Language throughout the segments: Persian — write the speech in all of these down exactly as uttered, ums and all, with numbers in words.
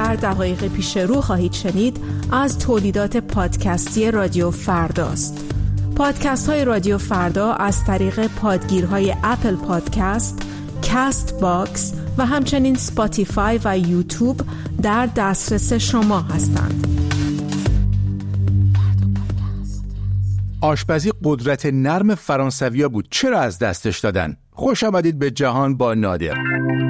در دقایق پیش رو خواهید شنید از تولیدات پادکستی رادیو فرداست. پادکست های رادیو فردا از طریق پادگیرهای اپل پادکست، کاست باکس و همچنین سپاتیفای و یوتیوب در دسترس شما هستند. آشپزی قدرت نرم فرانسویا بود. چرا از دستش دادن؟ خوش آمدید به جهان با نادر.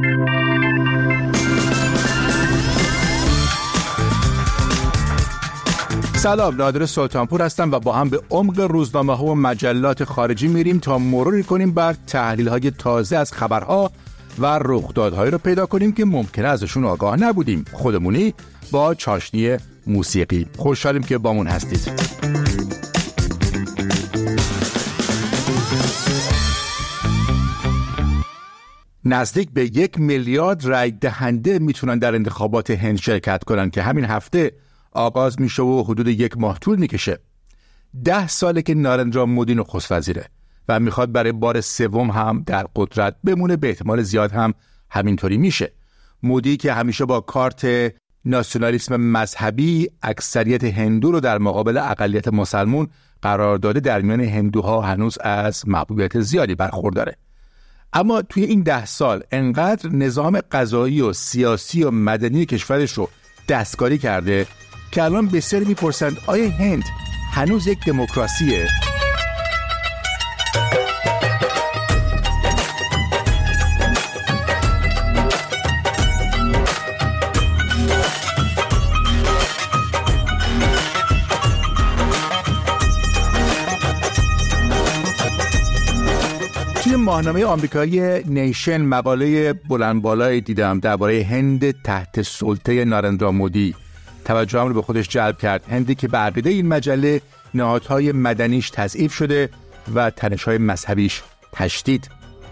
سلام، نادر سلطانپور هستم و با هم به عمق روزنامه‌ها و مجلات خارجی میریم تا مروری کنیم بر تحلیل‌های تازه از خبرها و رخدادهایی رو پیدا کنیم که ممکنه ازشون آگاه نبودیم. خودمونی با چاشنی موسیقی. خوشحالیم که بامون هستید. نزدیک به یک میلیارد رای دهنده میتونن در انتخابات هند شرکت کنن که همین هفته آغاز میشه و حدود یک ماه طول میکشه. ده ساله که نارندرا مودی نخست وزیره و میخواد برای بار سوم هم در قدرت بمونه. به احتمال زیاد هم همینطوری میشه. مودی که همیشه با کارت ناسیونالیسم مذهبی اکثریت هندو رو در مقابل اقلیت مسلمون قرار داده، در میان هندوها هنوز از محبوبیت زیادی برخورداره. اما توی این ده سال انقدر نظام قضایی و سیاسی و مدنی کشورش رو دستکاری کرده که الان بسیاری میپرسند آیا هند هنوز یک دموکراسیه؟ توی ماهنامه آمریکایی نیشن مقاله بلند بالایی دیدم درباره هند تحت سلطه نارندرا مودی. توجهم رو به خودش جلب کرد. هندی که به عقیده این مجله نهادهای مدنیش تضعیف شده و تنش‌های مذهبیش تشدید.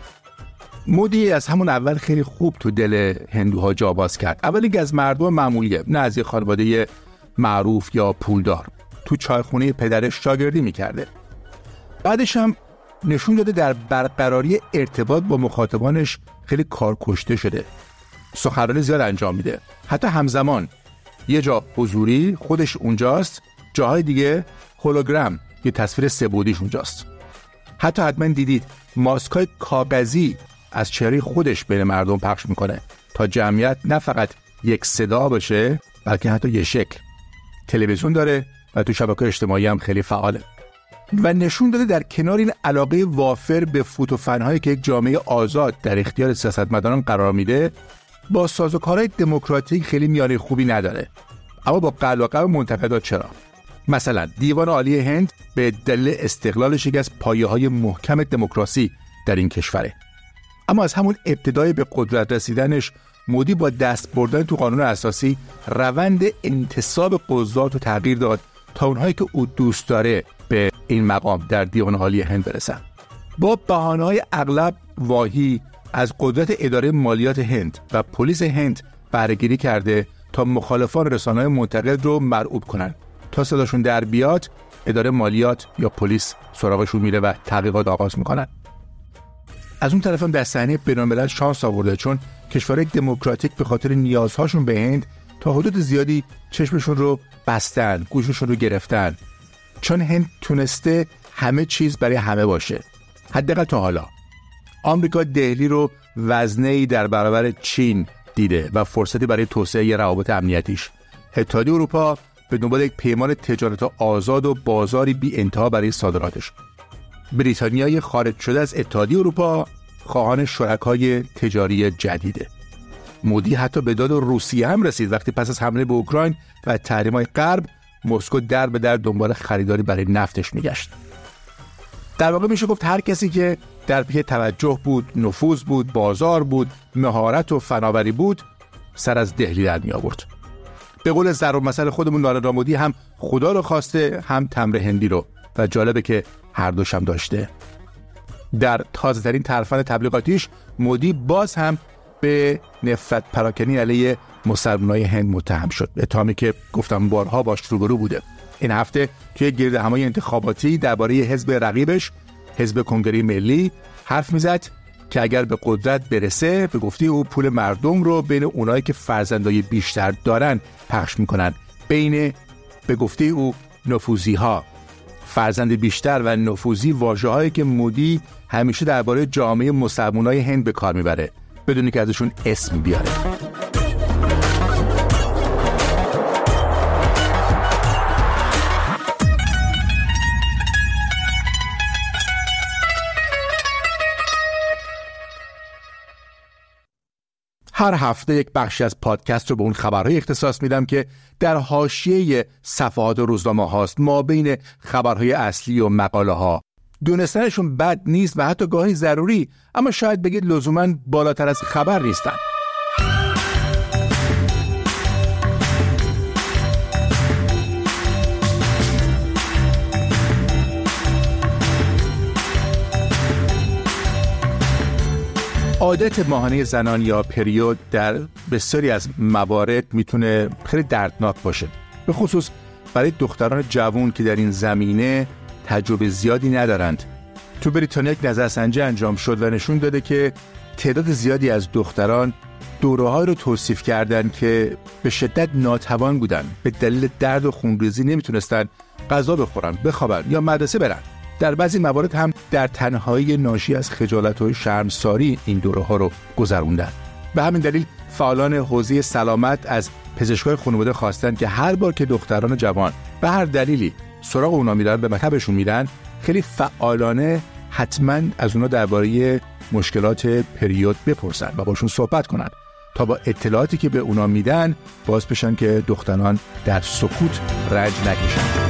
مودی از همون اول خیلی خوب تو دل هندوها جا باز کرد. اولی که از مردم معمولیه، نه از یک خانواده معروف یا پولدار. تو چایخونه پدرش شاگردی می‌کرده. بعدش هم نشون داده در برقراری ارتباط با مخاطبانش خیلی کارکشته شده. سخنرانی زیاد انجام میده. حتی همزمان یه جا حضوری خودش اونجاست، جاهای دیگه هولوگرام یه تصویر سه‌بعدیش اونجاست. حتی حتما دیدید ماسکای کاغذی از چهره خودش بین مردم پخش میکنه تا جمعیت نه فقط یک صدا باشه بلکه حتی یه شکل. تلویزیون داره و تو شبکه‌های اجتماعی هم خیلی فعاله. و نشون داده در کنار این علاقه وافر به فوت و فن‌هایی که یک جامعه آزاد در اختیار سیاستمداران قرار میده، با سازوکارهای دموکراتیک خیلی میانه خوبی نداره. اما با قلقلق منتقدات چرا؟ مثلا دیوان عالی هند به دلیل استقلالش یکی از پایه‌های محکم دموکراسی در این کشوره. اما از همون ابتدای به قدرت رسیدنش مودی با دست بردن تو قانون اساسی روند انتصاب قضات رو تغییر داد تا اونهایی که او دوست داره به این مقام در دیوان عالی هند برسن. با بهانه‌های اغلب واهی از قدرت اداره مالیات هند و پلیس هند بهره‌گیری کرده تا مخالفان رسانه‌های منتقد رو مرعوب کنن. تا صداشون در بیاد اداره مالیات یا پلیس سراغشون میره و تحقیقات آغاز میکنن. از اون طرف هم در صحنه بین‌الملل شانس آورده، چون کشورهای دموکراتیک به خاطر نیازهاشون به هند تا حدود زیادی چشمشون رو بستن، گوششون رو گرفتن، چون هند تونسته همه چیز برای همه باشه. حداقل تا حالا آمریکا دهلی رو وزنه‌ای در برابر چین دیده و فرصتی برای توسعه روابط امنیتیش. اتحادیه اروپا به دنبال یک پیمان تجارت آزاد و بازاری بی انتها برای صادراتش. بریتانیای خارج شده از اتحادیه اروپا خواهان شرکای تجاری جدیده. مودی حتی به داد روسیه هم رسید وقتی پس از حمله به اوکراین و تحریم‌های غرب مسکو در به در دنبال خریداری برای نفتش میگشت. در واقع میشه گفت هر کسی که در پی توجه بود، نفوذ بود، بازار بود، مهارت و فناوری بود، سر از دهلی در می آورد. به قول ضرب المثل خودمون نارندرا مودی هم خدا رو خواسته هم تمر هندی رو و جالبه که هر دوش هم داشته. در تازه ترین ترفند تبلیغاتیش مودی باز هم به نفرت پراکنی علیه مسلمانای هند متهم شد. اتهامی که گفتم بارها باش روبرو بوده. این هفته توی گردهمایی انتخاباتی درباره حزب رقیبش، حزب کنگره ملی، حرف میزد که اگر به قدرت برسه به گفته او پول مردم رو بین اونایی که فرزندای بیشتر دارن پخش میکنن، بین به گفته او نفوذی ها. فرزند بیشتر و نفوذی واژه‌هایی که مودی همیشه درباره جامعه مسلمانای هند به کار میبره بدون که ازشون اسم بیاره. هر هفته یک بخشی از پادکست رو به اون خبرهای اختصاص میدم که در حاشیه صفحات روزنامه هاست، ما بین خبرهای اصلی و مقاله ها. دونستنشون بد نیست و حتی گاهی ضروری، اما شاید بگید لزوماً بالاتر از خبر نیستن. عادت ماهانه زنان یا پریود در بسیاری از موارد میتونه خیلی دردناک باشه، به خصوص برای دختران جوان که در این زمینه تجربه زیادی ندارند. تو بریتانیا یک نظرسنجی انجام شد و نشون داده که تعداد زیادی از دختران دوره‌هایی رو توصیف کردند که به شدت ناتوان بودن، به دلیل درد و خونریزی نمیتونستن غذا بخورن، بخوابن یا مدرسه برن. در بعضی موارد هم در تنهایی ناشی از خجالت و شرمساری این دوره‌ها رو گذروندن. به همین دلیل فعالان حوزه سلامت از پزشکای خانواده خواستن که هر بار که دختران جوان به هر دلیلی سراغ اونا میرن، به مطبشون میرن، خیلی فعالانه حتما از اونا درباره مشکلات پریود بپرسن و باشون صحبت کنن تا با اطلاعاتی که به اونا میدن باعث بشن که دختران در سکوت رنج نکشن.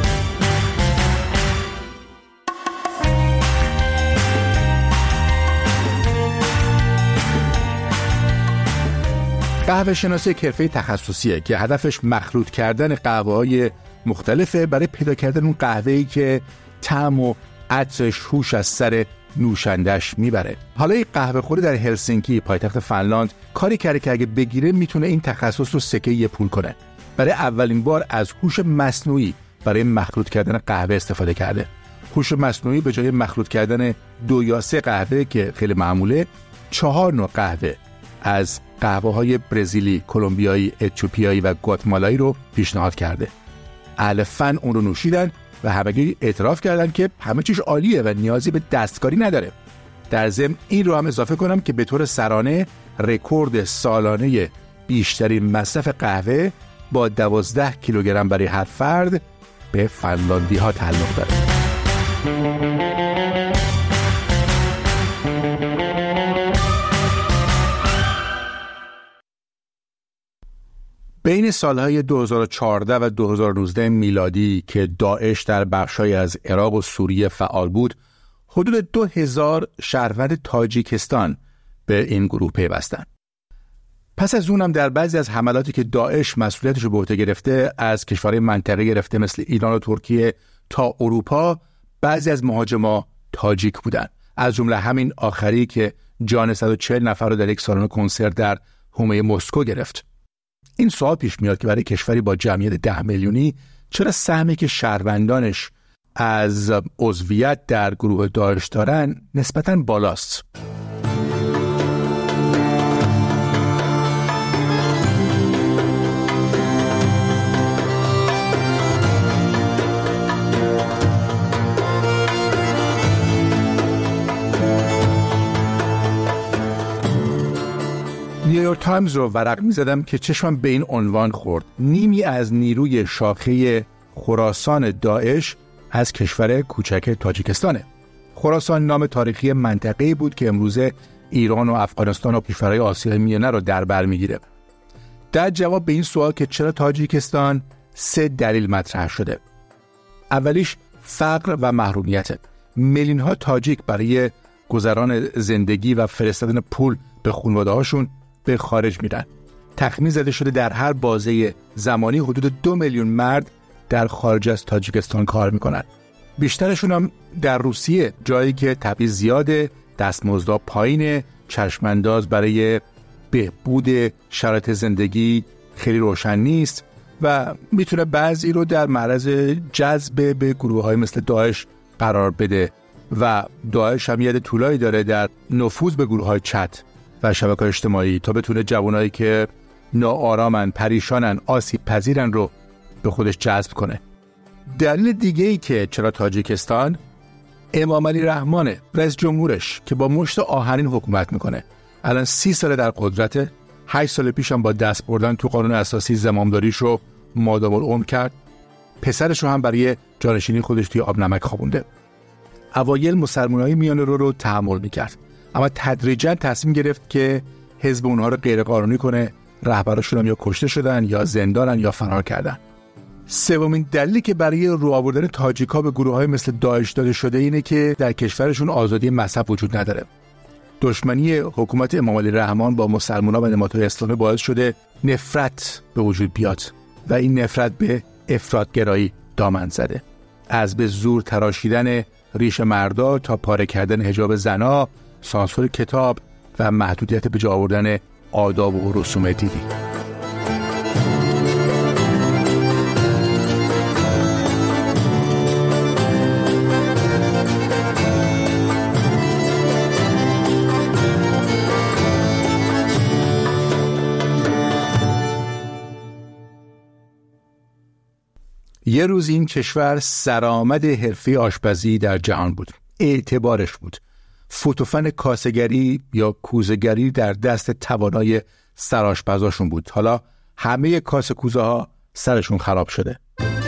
قهوه شناسی یک حرفه تخصصیه که هدفش مخلوط کردن قهوه‌های مختلفه برای پیدا کردن اون قهوه‌ای که طعم و عطرش هوش از سر نوشندش میبره. حالا این قهوه خوری در هلسینکی پایتخت فنلاند کاری کرده که اگه بگیره میتونه این تخصص رو سکه یه پول کنه. برای اولین بار از هوش مصنوعی برای مخلوط کردن قهوه استفاده کرده. هوش مصنوعی به جای مخلوط کردن دو یا سه قهوه که خیلی معموله، چهار نوع قهوه از قهوه‌های برزیلی، کلمبیایی، اتیوپیایی و گواتمالایی رو پیشنهاد کرده. اهل فن اون رو نوشیدن و همگی اعتراف کردن که همه چیز عالیه و نیازی به دستکاری نداره. در ضمن این رو هم اضافه کنم که به طور سرانه رکورد سالانه بیشترین مصرف قهوه با دوازده کیلوگرم برای هر فرد به فنلاندی ها تعلق داره. بین سالهای دو هزار و چهارده و دو هزار و نوزده میلادی که داعش در بخشای از عراق و سوریه فعال بود، حدود دو هزار شهروند تاجیکستان به این گروه پیوستند. پس از اونم در بعضی از حملاتی که داعش مسئولیتش رو به عهده گرفته، از کشورهای منطقه گرفته مثل ایران و ترکیه تا اروپا، بعضی از مهاجما تاجیک بودن، از جمله همین آخری که جان صد و چهل نفر رو در یک سالن کنسرت در حومه مسکو گرفت. این سوال پیش میاد که برای کشوری با جمعیت ده میلیونی چرا سهمی که شهروندانش از عضویت در گروه داعش دارن نسبتاً بالاست؟ نیویورک تایمز رو ورق می زدم که چشمم به این عنوان خورد: نیمی از نیروی شاخه خراسان داعش از کشور کوچک تاجیکستانه. خراسان نام تاریخی منطقه‌ای بود که امروزه ایران و افغانستان و کشورهای آسیای میانه رو در بر میگیره. در جواب به این سوال که چرا تاجیکستان، سه دلیل مطرح شده. اولیش فقر و محرومیت. میلیون ها تاجیک برای گذران زندگی و فرستادن پول به خانواده‌هاشون به خارج میرن. تخمین زده شده در هر بازه زمانی حدود دو میلیون مرد در خارج از تاجیکستان کار میکنن. بیشترشون هم در روسیه، جایی که تبعیض زیاده، دستمزدها پایینه، چشمانداز برای بهبود شرایط زندگی خیلی روشن نیست و میتونه بعضی رو در معرض جذب به گروه‌های مثل داعش قرار بده و داعش هم یاد طولایی داره در نفوذ به گروه‌های چت و شبکه‌های اجتماعی تا بتونه جوانایی که ناآرامن، پریشانن، آسیب پذیرن رو به خودش جذب کنه. دلیل دیگه ای که چرا تاجیکستان، امام علی رحمانه رئیس جمهورش که با مشت آهنین حکومت میکنه، الان سی ساله در قدرته. هشت سال پیش هم با دست بردن تو قانون اساسی زمامداریش رو مادام العمر کرد. پسرش رو هم برای جانشینی خودش توی آب نمک خوابونده. اوایل مسلمانای میانه رو رو تحمل میکرد، اما تدریجا تصمیم گرفت که حزب اونها رو غیر قانونی کنه. رهبراشون هم یا کشته شدن یا زندانن یا فرار کردن. سومین دلیلی که برای رو آوردن تاجیکا به گروه‌های مثل داعش داده شده اینه که در کشورشون آزادی مذهب وجود نداره. دشمنی حکومت امام علی رحمان با مسلمانان و نمادهای اسلامی باعث شده نفرت به وجود بیاد و این نفرت به افراط‌گرایی دامن زده. از به زور تراشیدن ریش مردا تا پاره کردن حجاب زنا، سانسور کتاب و محدودیت به جا آوردن آداب و رسوم دینی. یه روز این کشور سرآمد حرفه آشپزی در جهان بود. اعتبارش بود. فوتوفن کاسه‌گری یا کوزه‌گری در دست توانای سرآشپزاشون بود. حالا همه کاسه کوزه ها سرشون خراب شده.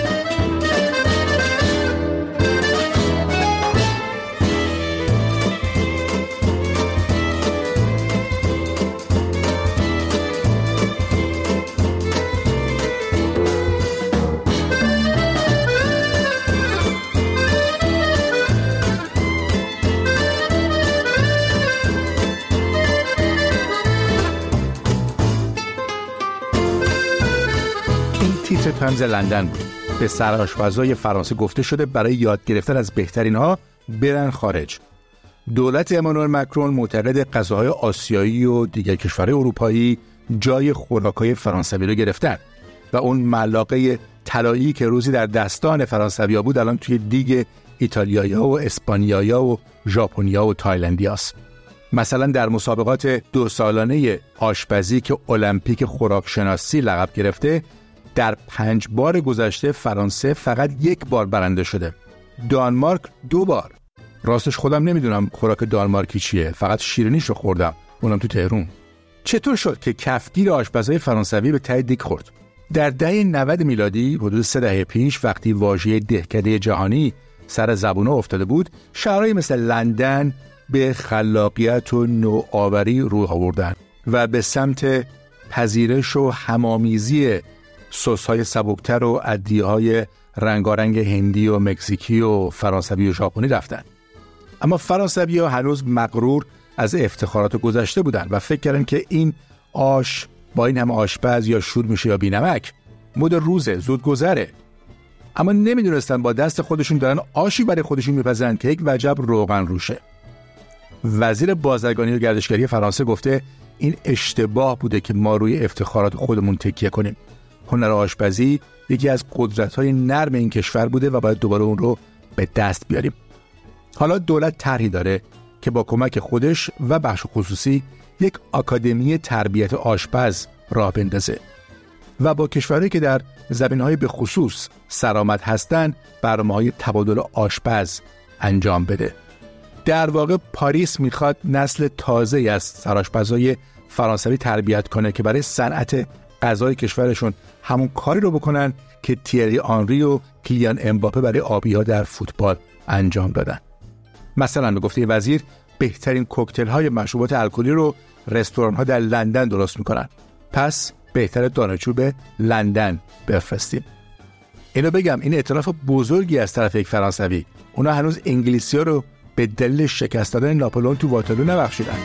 تیتر تایمز لندن بود. به سرآشپزای فرانسه گفته شده برای یاد گرفتن از بهترین ها برن خارج. دولت امانوئل مکرون معتقد غذاهای آسیایی و دیگر کشورهای اروپایی جای خوراکای فرانسوی رو گرفتن و اون ملاقه طلایی که روزی در دستان فرانسوی‌ها بود الان توی دیگ ایتالیایی‌ها و اسپانیایی‌ها و ژاپنی‌ها و تایلندی‌هاست. مثلا در مسابقات دو سالانه آشپزی که المپیک خوراکشناسی لقب گرفته، در پنج بار گذشته فرانسه فقط یک بار برنده شده. دانمارک دو بار. راستش خودم نمیدونم خوراک دانمارکی چیه، فقط شیرینیش رو خوردم، اونم تو تهران. چطور شد که کفگیر آشپزای فرانسوی به ته دیگ خورد؟ در دهه نود میلادی، حدود سه دهه پیش، وقتی واژه دهکده جهانی سر زبونا افتاده بود، شهرهایی مثل لندن به خلاقیت و نوآوری روی آوردن و به سمت پذیرش و همامیزی سس‌های سبکتر و ادویه‌های رنگارنگ هندی و مکزیکی و فرانسوی و ژاپنی رفتن. اما فرانسوی‌ها هنوز مغرور از افتخارات گذشته بودن و فکر کردن که این آش با این همه آشپز یا شور میشه یا بی‌نمک، مد روزه، زود گذره. اما نمیدونستن با دست خودشون دارن آشی برای خودشون میپزن که یک وجب روغن روشه. وزیر بازرگانی و گردشگری فرانسه گفته این اشتباه بوده که ما روی افتخارات خودمون تکیه کنیم. هنر آشپزی یکی از قدرت‌های نرم این کشور بوده و باید دوباره اون رو به دست بیاریم. حالا دولت طرحی داره که با کمک خودش و بخش خصوصی یک آکادمی تربیت آشپز راه بندازه و با کشورهایی که در زمینه‌های به خصوص سرآمد هستند برنامه‌های تبادل آشپز انجام بده. در واقع پاریس میخواد نسل تازه‌ای از سرآشپزای فرانسوی تربیت کنه که برای صنعت غذای کشورشون همون کاری رو بکنن که تیری آنری و کیلیان امباپه برای آبی‌ها در فوتبال انجام دادن. مثلا به گفته وزیر بهترین کوکتل های مشروبات الکلی رو رستوران ها در لندن درست میکنن، پس بهتر دانشجو به لندن بفرستیم. اینو بگم این اعتراف بزرگی از طرف یک فرانسوی. اونا هنوز انگلیسی ها رو به دلیل شکست دادن ناپلئون تو واترلو نبخشیدن.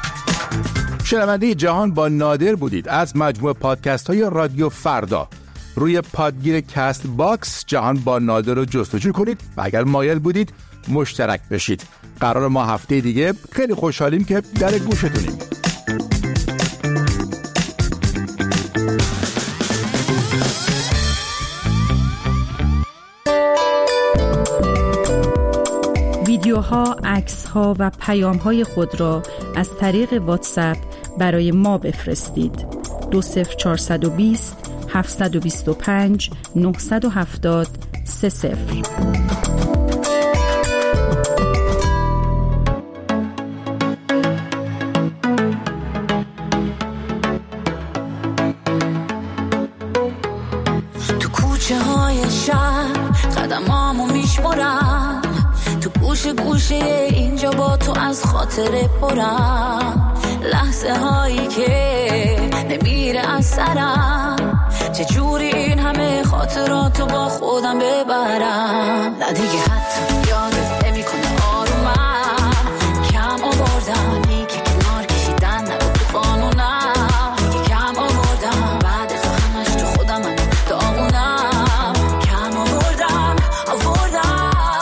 شنونده جهان با نادر بودید از مجموعه پادکست های رادیو فردا. روی پادگیر کست باکس جهان با نادر رو جستجو کنید و اگر مایل بودید مشترک بشید. قرار ما هفته دیگه خیلی خوشحالیم که در گوشتونیم. ویدیوها، عکس‌ها و پیام‌های خود را از طریق واتساپ برای ما بفرستید. دو صفر چهارصد و بیست هفتصد و بیست و پنج نهصد و هفتاد سه صفر. تو کوچه های شهر قدمامو میشمرم، تو گوشه گوشه اینجا با تو از خاطر پرم، لحظه هایی که نمیره از سرم، چجوری این همه خاطراتو با خودم ببرم. نه دیگه حتی یادت نمی کنه آرومم، کم آوردم دیگه کنار کشیدن نبود تو قانونم، دیگه کم آوردم بعد تو همش تو خودم من داغونم، کم آوردم آوردم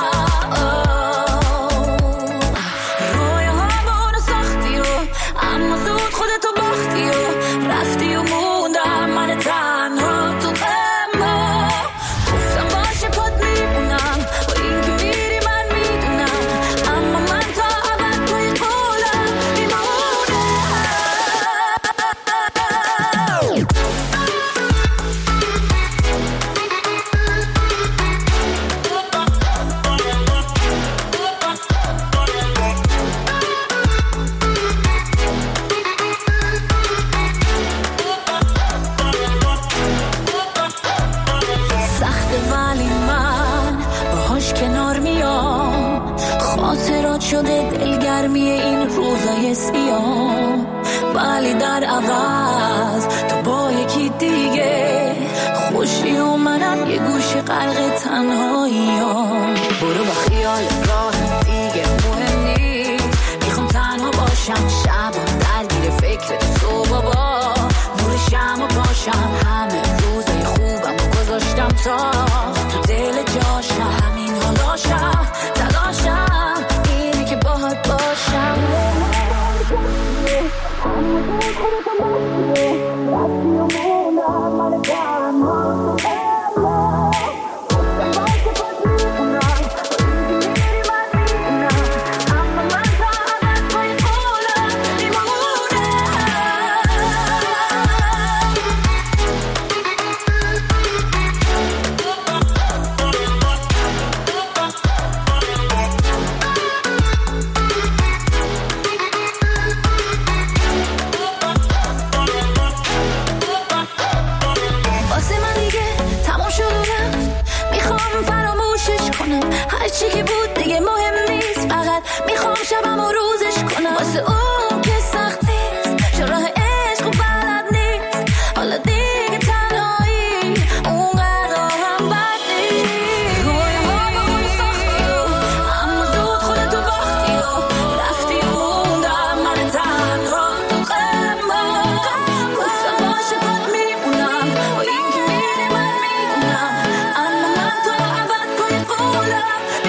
رویاهامونو ساختی و اما زود خودتو باختی و رفتی و موندم من تنها تو غما، گفتم باشه پات میمونم با این که میری من میدونم، اما من تا ابد توی قولم میمونم. سخته ولی من باهاش کنار میام، خاطرات شده دلگرمی این روزای سیام، ولی در عوض تو با یکی دیگه خوشی و منم یه گوشه غرق تنهاییام. برو با خیال راه دیگه مهم نیست، میخوام تنها باشم شبم درگیر فکر تو صبح با نور شمع باشم، همه روزای خوبم و گذاشتم تا تو دل جاشم، همین حالاشم تلاشم اینه که باهات باشم. هرچی که بود دیگه مهم نیست، فقط میخوام شبم و روزش کنم، واسه اون که سخت نیست، چرا راه عشق و بلد نیست، حالا دیگه تنهایی اونقدر هم بد نیست. رویاهامونو ساختی و اما زود خودتو باختی و رفتی و موندم من تنها تو غما، گفتم باشه پات میمونم با این که میری من میدونم، اما من تا ابد پای قولم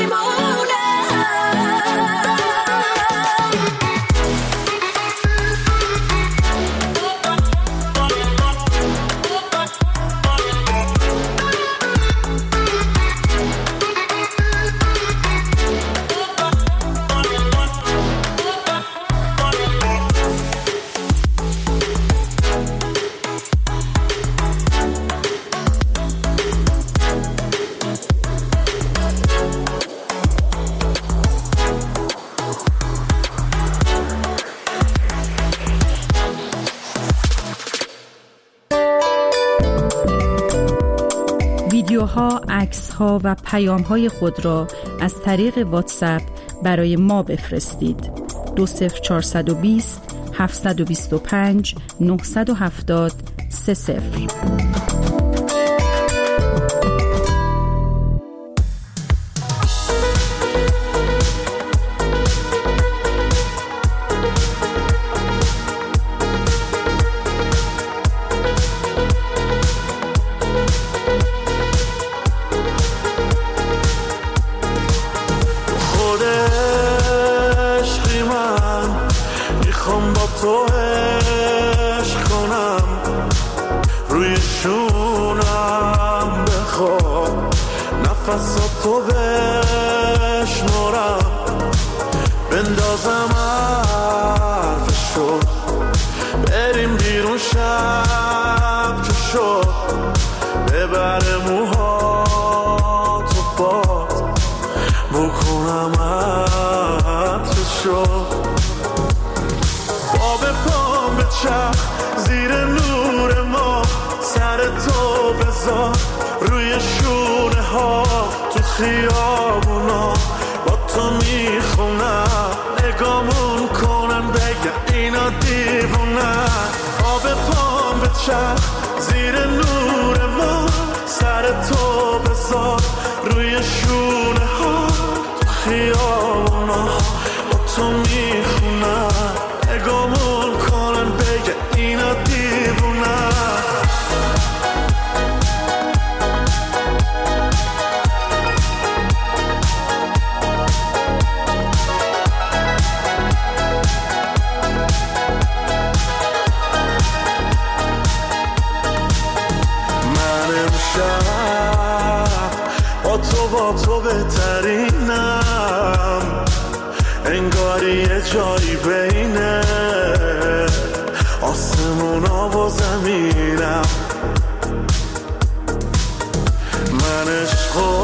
ویدیوها، عکس‌ها و پیام‌های خود را از طریق واتساپ برای ما بفرستید. دو صفر چهارصد و بیست هفتصد و بیست و پنج نهصد و هفتاد سه صفر. نفساتو بشمارم بندازم حرفشو بریم بیرون شب که شد ببره موها تو باد بکنم عطرشو با به پام به چرخ زیر نور ما سر تو بذار روی شونه ها تو خیابونا با تو میخونم نگامون کنن بگن اینا دیوونن آب پام به چرخ زیر نور ما سر تو بذار روی شونه ها تو خیابونا با تو میخونن نگامون کنن بگن اینا دیوونن با تو با تو بهترینم انگاری یه جایی بینه آسمونا و زمینم من عشقو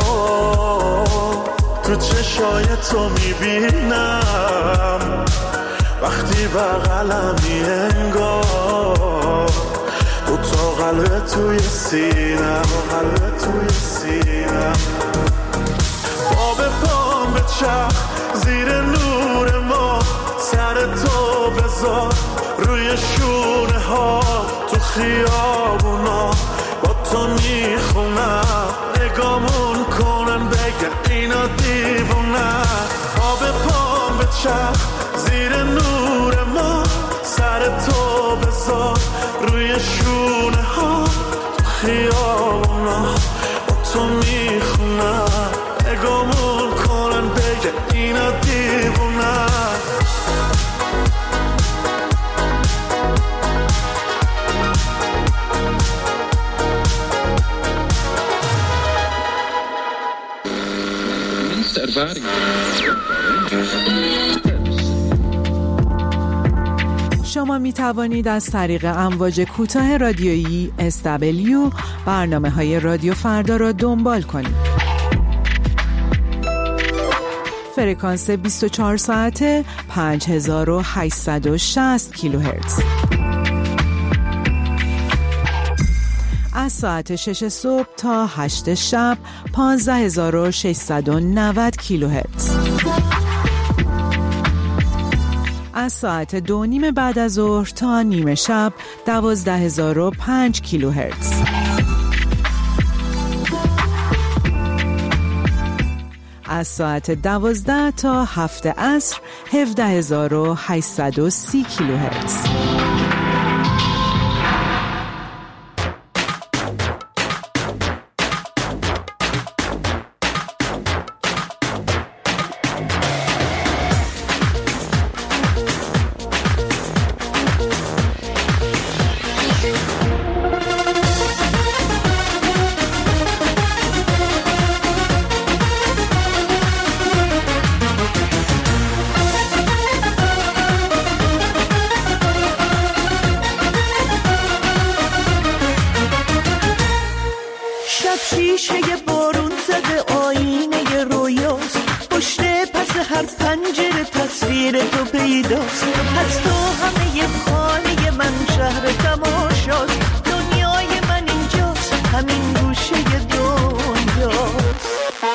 تو چشای تو میبینم وقتی بغلمی انگار دو تا قلب توی سینم قلب توی سینم با به پام به چرخ زیر نور ما سر تو بذار روی شونه ها تو خیابونا با تو میخونم نگامون کنن بگن اینا دیوونن با به پام به چرخ زیر نور ما سر تو بذار روی شونه ها تو خیابونا با تو میخونم نگامون کنن بگه اینا دیوونن شما می توانید از طریق امواج کوتاه رادیویی اس دبلیو برنامه های رادیو فردا را دنبال کنید. فرکانس بیست و چهار ساعته پنج هزار و هشتصد و شصت کیلوهرتز. از ساعت شش صبح تا هشت شب پانزده هزار و ششصد و نود کیلوهرتز. از ساعت دو نیم بعد از ظهر تا نیمه شب دوازده هزار و پنج کیلوهرتز. از ساعت دوازده تا هفت عصر هفده هزار و هشتصد و سی کیلوهرتز. شیشه بارون زده آینه رویاست پشت پس هر پنجره تصویر تو پیداست از تو همه خانه من شهر تماشاست دنیای من اینجاست همین گوشه دنیاست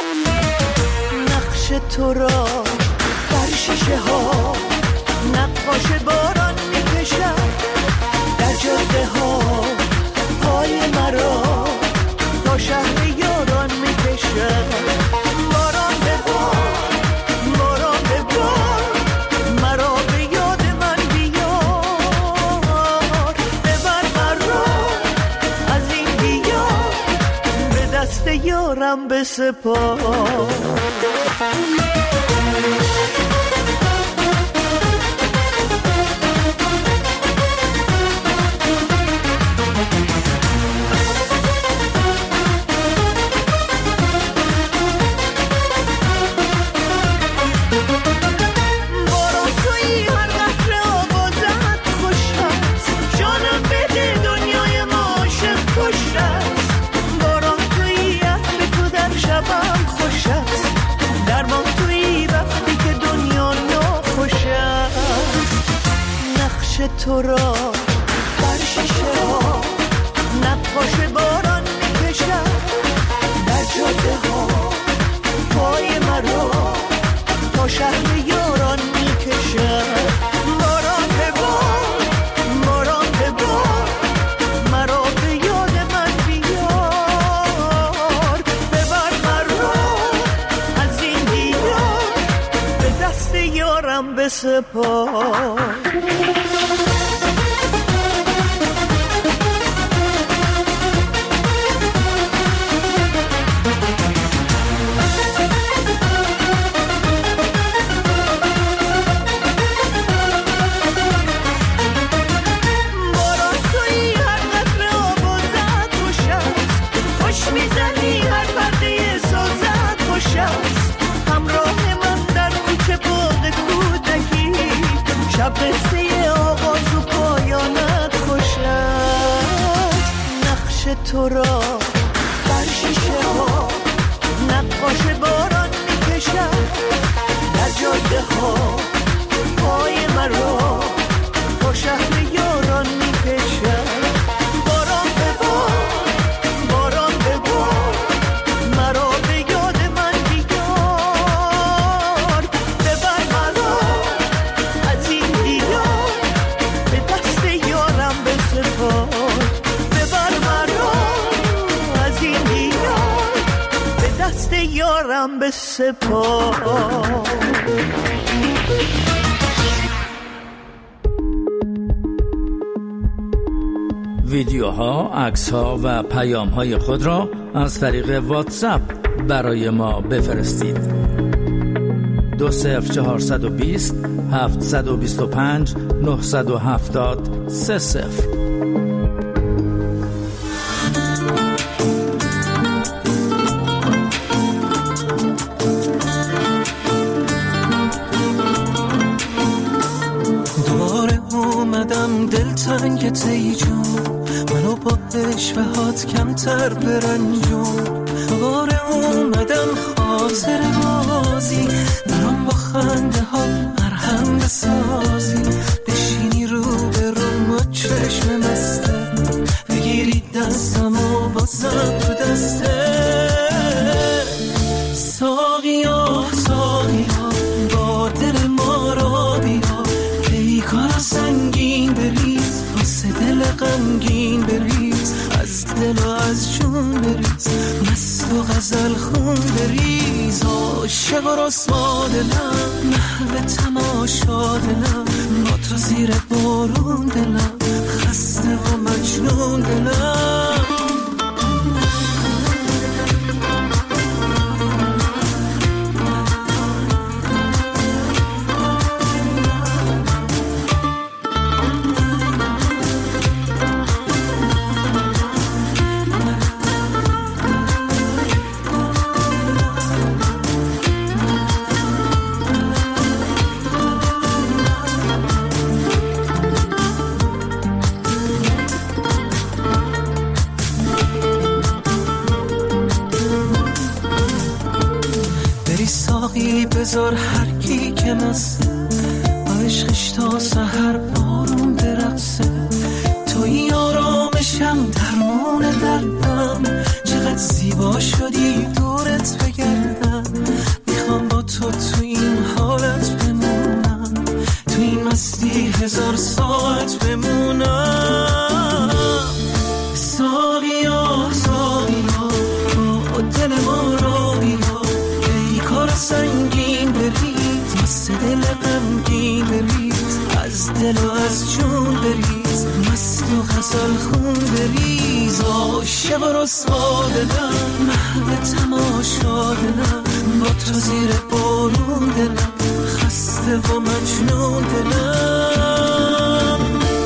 نقش تو را بر شیشه ها نقاش باران میکشد در جاده ها پای مرا تا شهر یاران میکشد باران به بار باران به بار مرا به یاد من بیار ببر مرا از این دیار به دست یارم بسپار تو را بر شیشه ها نقاش باران میکشد، در جاده ها پای مرا تا شهر یاران میکشد. باران به بار، باران به بار، مرا به یاد من بیار. ببر مرا از این دیار، به دست یارم بسپار. قصه آغاز و پایانت خوش است. نقش تو را بر شیشه ها نقاش باران میکشد، در جاده ها پای مرا با شهر یاران میکشد. باران به بار، باران به بار، مرا به یاد من بیار. ببر مرا از این دیار، به دست یارم بسپار. ببر مرا از این دیار، به دست یارم بسپار. ویدیوها، عکس‌ها و پیام‌های خود را از طریق واتساپ برای ما بفرستید. دو صفر چهارصد و بیست هفتصد و بیست و پنج نهصد و هفتاد سه صفر. دوباره اومدم دلتنگت ای جون، منو با عشوهات کمتر برنجون. دوباره اومدم خاطر بازی، برام با خنده ها مرهم بسازی. بشینی رو به رو ما چشم مسته، بگیری دستم و بازم تو دسته. ساقیا ساقیا با دل ما را بیا، پیکارا سنگین بریز واسه دل غمگین بریز. از دل و از جون بریز، مست و غزل خون بریز. عاشق و رسوا دلم، محو تماشا دلم، با تو زیر بارون دلم، خسته و مجنون دلم. بذار هر کی که مسته، با عشقش تا سحر بارون برقصه. توی آرامشم درمون دردم، چقدر زیبا شدی دورت بگردم. میخوام با تو تو این حالت بمونم، تو این مستی هزار ساعت بمونم. ساقیا ساقیا با دل ما را بیا، پیکار سنگین بریز واسه دل غمگین بریز. از دل و از جون بریز، مست و غزل خون بریز. عاشق و رسوا دلم، محو تماشا دلم، با تو زیر بارون دلم، خسته و مجنون دلم.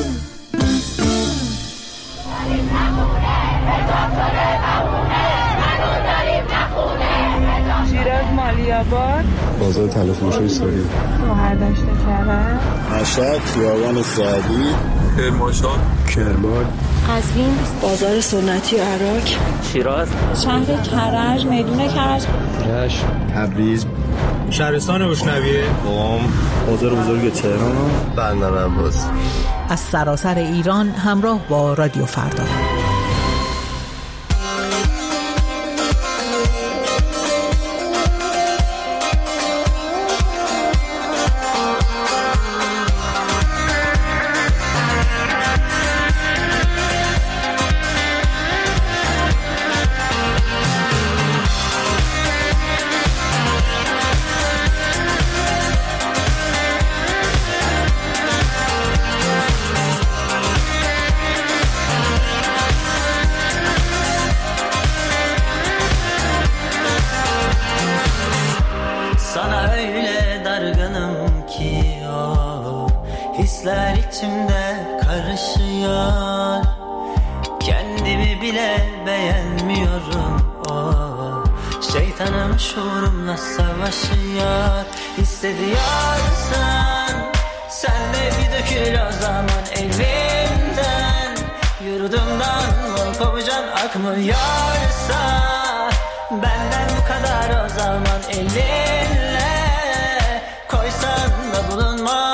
شیراز مالی‌آباد، بازار طلا فروشی سوری، مهردشت کرد، مشهد خیابان سعدی، کرمانشاه، کرمان، قزوین، بازار سنتی عراق، شیراز، شهر کرج، میدون کرج، رشت، تبریز، شهرستان بوشنویه، قم، بازار بزرگ تهران، بندر عباس. از سراسر ایران همراه با رادیو فردا. Hisler içimde karışıyor, kendimi bile beğenmiyorum. Oh, şeytanım şuurumla savaşıyor. Hissediyorsan sen de bir dökül o zaman evimden. Yurdumdan mı kovacaksın, akmıyorsa benden bu kadar o zaman elinle koysan da bulunmam.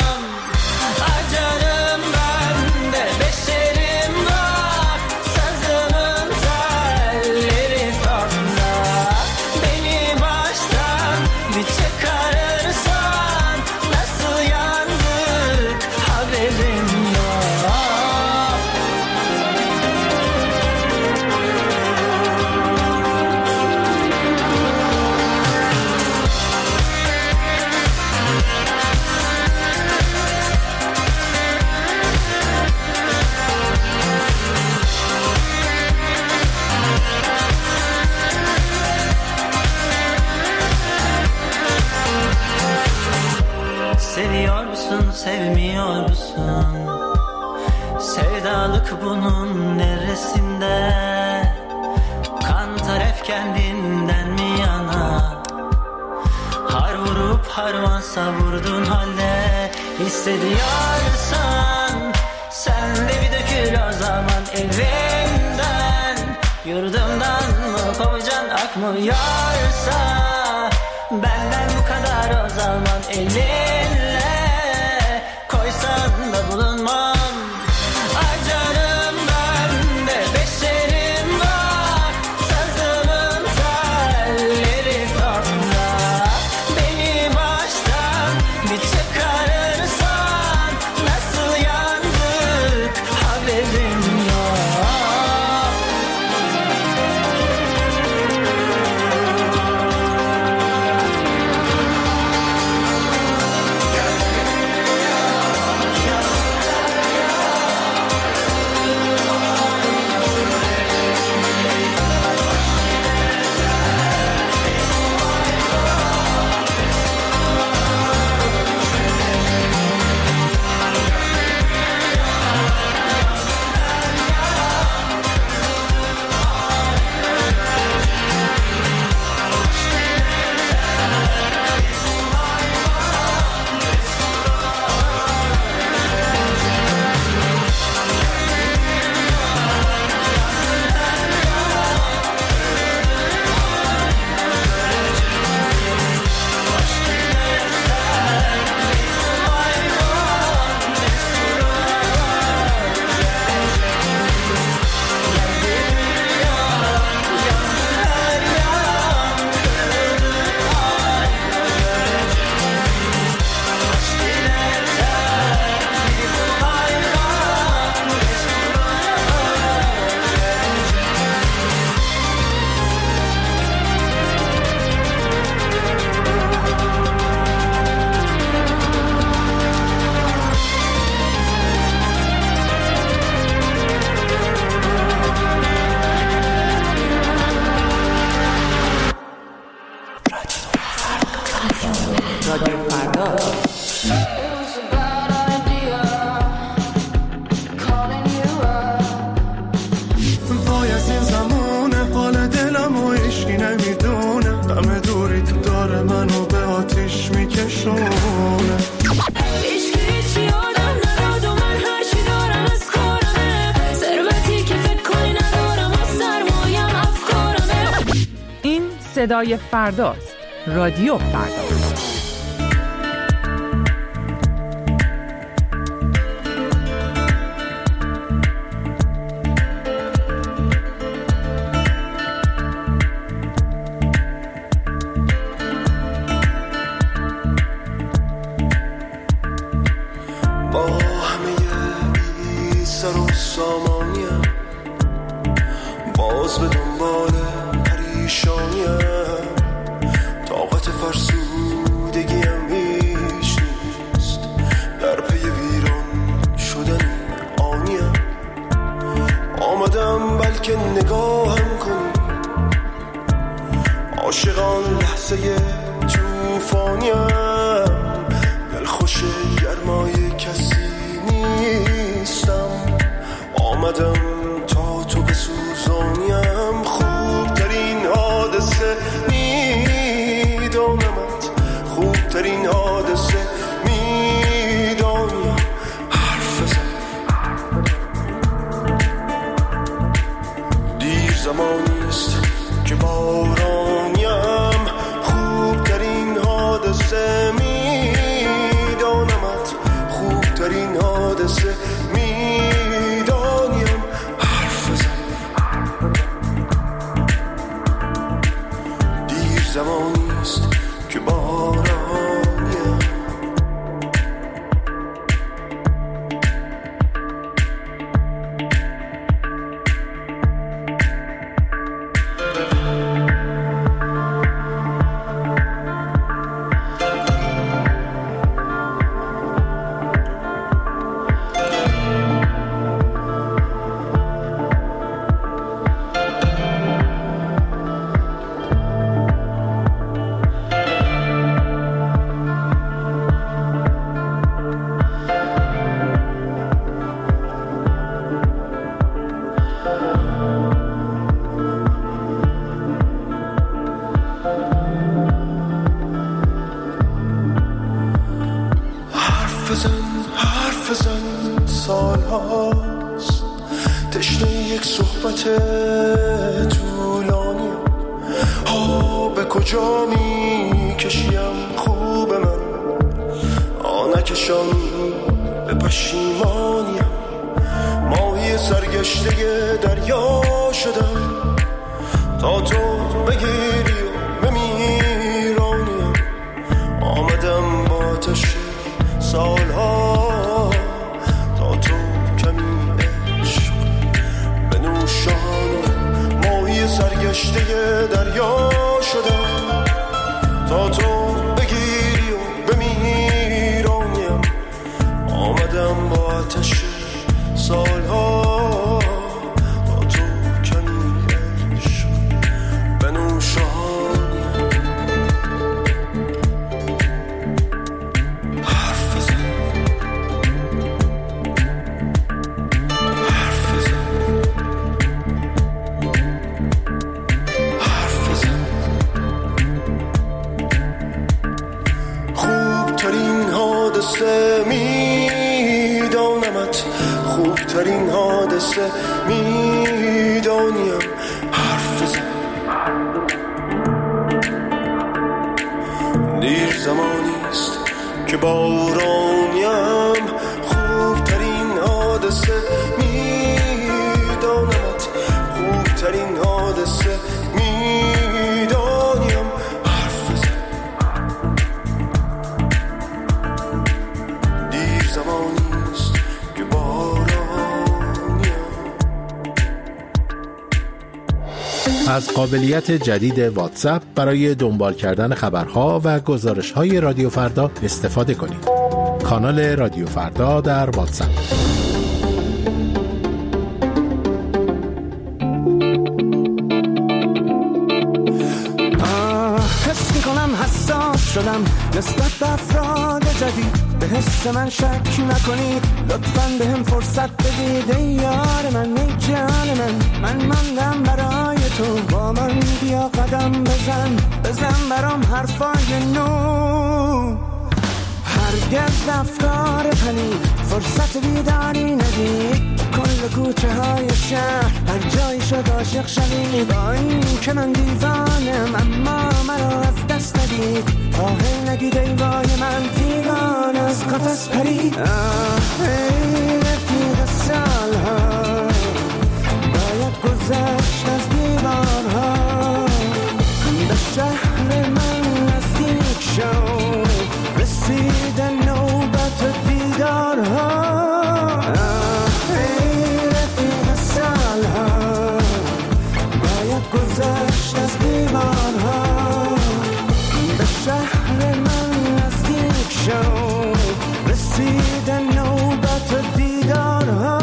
Seviyor musun, sevmiyor musun? Sevdalık bunun neresinde? Kantar hep kendinden mi yana? Har vurup harman savurdun halde. Hissediyorsan sen de bir dökül o zaman evimden. Yurdumdan mı kovacaksın, akmıyorsa benden bu kadar o zaman elinle koysan da bulunmam. Ay canım bende beşerim var, sazımın telleri tonda. Beni baştan bir çıkarırsan nasıl yandık haberim yok. صدای فرداست. رادیو فردا. عاشقان لحظه توفانیم، دلخوش گرمای کسی نیستم، آمدم تا تو بسوزانیم، خوبترین حادثه میدانمت، خوبترین حادثه میدانیم، حرف بزن دیر زمانیست که بارانیم، خوبترین حادثه میدانمت، خوبترین حادثه میدانیم، حرف بزن دیر زمانیست که بارانیم. حرف بزن سال هاست تشنه یک صحبت طولانی، ها به کجا می کشیم خوب من، آنکشانی به پشیمانیم، ماهی سرگشته دریا شدم تا تو بگیری و بمیرانیم، آمدم با آتش سالها تا تو کمی عشق بنوشانم، ماهی سرگشته دریا شدم تا تو بگیری و بمیرانیم، آمدم با آتش سالها تا تو کمی عشق بنوشانم. میدانمت، خوبترین حادثه میدانیم، حرف بزن دیر زمانیست که بارانیم، خوبترین حادثه میدانمت، خوبترین حادثه میدانیم، حرف بزن دیر زمانیست که بارانیم. از قابلیت جدید واتساپ برای دنبال کردن خبرها و گزارش‌های رادیو فردا استفاده کنید. کانال رادیو فردا در واتساپ. حس میکنم حساس شدم نسبت به افراد جدید، به حس من شک نکنید، لطفاً به هم فرصت بدید، ای یار من ای جان من، من ماندم برای تو، با من بیا قدم بزن، بزن برام حرفای نو، هرگز افکار پنید فرصت بیداری ندید، کل کوچه های شهر هر جایی شد عاشق شوی، با این که من دیوانم اما مرا از دست ندید، آه نگید ای وای من دیوان از قفس پرید، آه ای رفیق سالها باید گذشت از دیوارها، به شهر من نزدیک شو رسید نوبت دیدارها، گذشت از دیوارها، به شهر من نزدیک شو رسید نوبت دیدارها.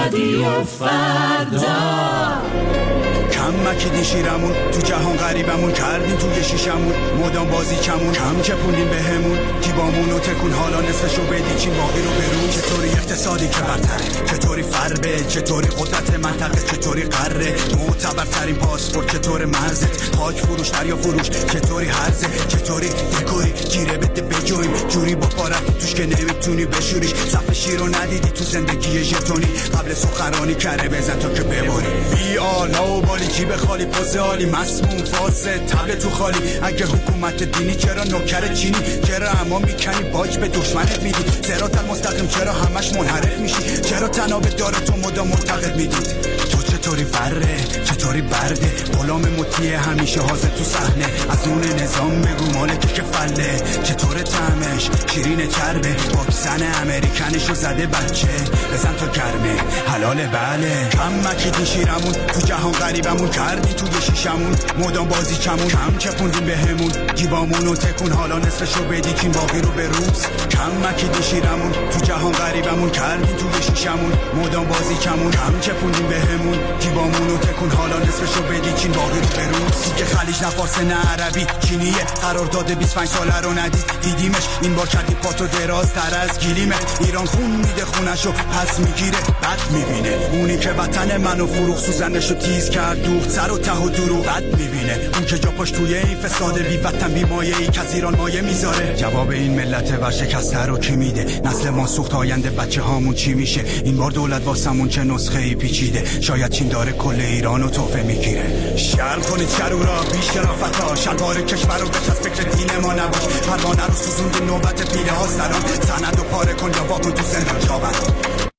رادیو فردا. کم مکیدین شیرمون تو جهان غریبمون کردین توی شیشمون مدام بازی کمون کم چپوندین بهمون جیبامون رو تکون حالا نصفشو بدی چین باقی رو برون. چطوری اقتصادی که برتره، چطوری فربه، چطوری قدرت منطقه، چطوری قره معتبرترین پاسپورت، چطور مرزت خاک فروش دریا فروش، چطوری هرزه، چطوری دکوری گیره بده بجویم جوری با پارت توش که نمیتونی بشوریش. صف شیر رو ندیدی تو زندگی ژتونی قبل سخرانی کره بزن تا که بباری. بی آلا و بالی جیب خالی پوز عالی مسموم فاسد تبل تو خالی. اگه حکومت دینی چرا نوکر چینی، چرا اما میکنی باج به دشمنت میدی. صراط المستقیم چرا همش منحرف میشی، چرا تناب داره تو مدام معتقد میدید. تو چطوری بره، چطوری برده، غلام مطیع همیشه حاضر تو صحنه. از اون نظام بگو مالک که فله، چطور طعمش شیرین چربه، واکسن امریکنشو زده بچه بزن تا گرمه حلاله. بله کم مکیدین شیرمون تو جهان غریبمون کردین توی شیشمون مدام بازی کمون کم چپوندین بهمون جیبامونو تکون حالا نصفشو بدی کین باقی رو به روز. کم مکیدین شیرمون تو جهان غریبمون کردین توی شیشمون مدام بازی کمون کم چپوندین بهمون جیبامونو تکون حالا نصفشو بدی کین باقی رو به روز. دیگه خلیج نه فارس نه عربی چینیه، قرارداد بیست و پنج ساله رو ندید دیدیمش، این بار کردی پاتو درازتر از گلیمت. ایران خون میده خونشو پس میگیره بد میبینه، اونی که وطن منو فروخ سوزنشو تیز کرد دوخت سر و ته و دروغ بد میبینه. اون که جا پاش توی این فساد بی وطن بی مایه ای که از ایران مایه میذاره. جواب این ملت ورشکسته رو کی میده، نسل ما سوخت آینده بچه هامون چی میشه. این بار دولت واسمون چه نسخه ای پیچیده، شاید چین داره کل ایرانو تحفه میگیره. شرم کنید شرورا بی شرافتا، شلوار کشور رو بچ از فکر دین ما نباش. پروانه رو سوزوند نوبت پیله ها سلام، سند و پاره کن یا واکن تو زندان جاوت.